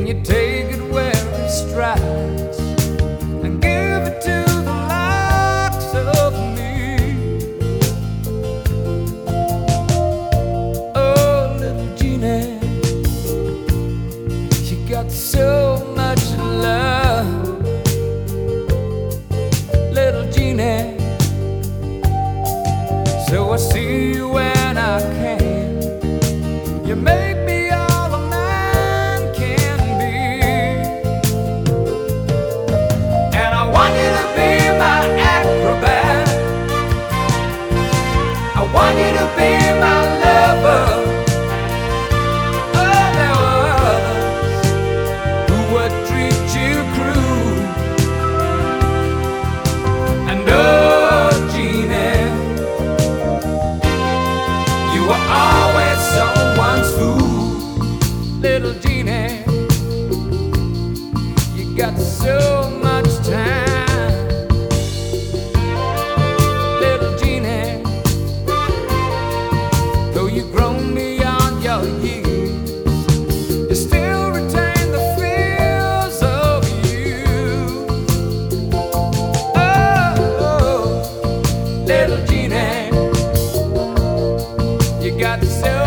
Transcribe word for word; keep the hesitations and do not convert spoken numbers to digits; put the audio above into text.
you take it where it strikes and give it to the likes of me. Oh, little Jeannie, you got so much love. Little Jeannie, so I see you when I can. You make me all a man can be, and I want you to be my acrobat. I want you to be my lover. Oh, there were others who would treat you cruel, and oh, Jeannie, you were always someone's fool. Little Jeannie, you got so much time. Little Jeannie, though you've grown beyond your years, you still retain the fears of you. Oh, little Jeannie, you got so